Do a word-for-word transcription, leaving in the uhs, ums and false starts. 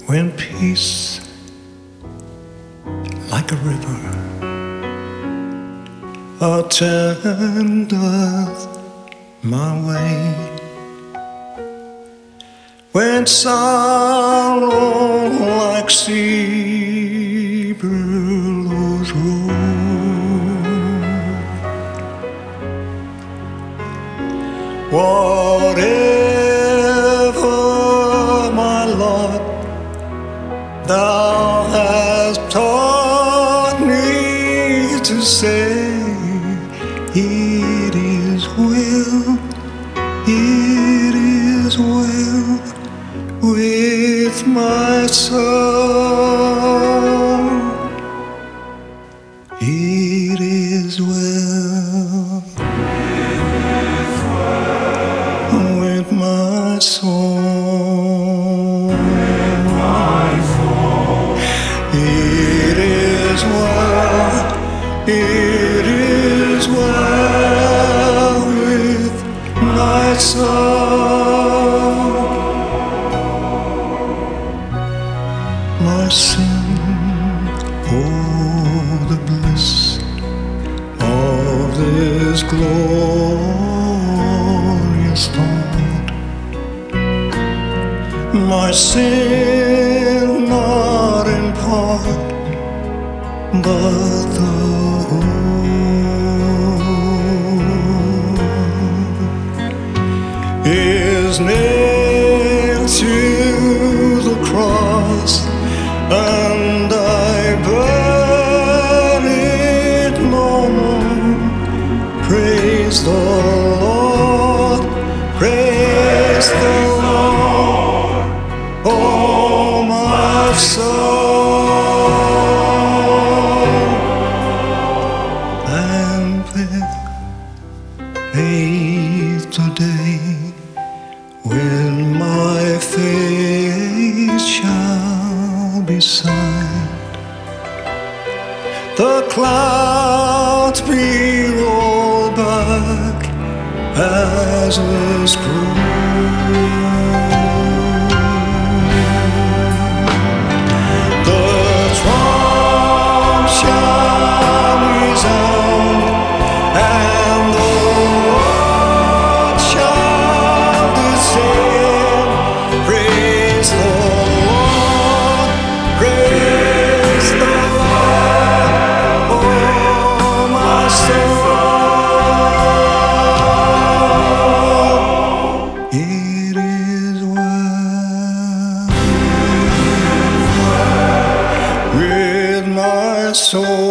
when peace like a river attendeth my way, when sorrow like sea billows roll, whatever my lot thou hast taught me to say, it is well, it is well with my soul. It is well, it is well with my soul. With my soul. It is well, it is well with my soul. My sin, oh the bliss of this glorious thought. My sin not in part, but the whole is nailed to the cross, and I burn it no more. Praise the Lord, praise the Lord, oh my soul. And with faith today, when my face shall be signed, the clouds be rolled back as a scroll. The trump shall resound, and the Lord shall descend. Praise the Lord, praise the Lord, oh my soul. It is well with my soul.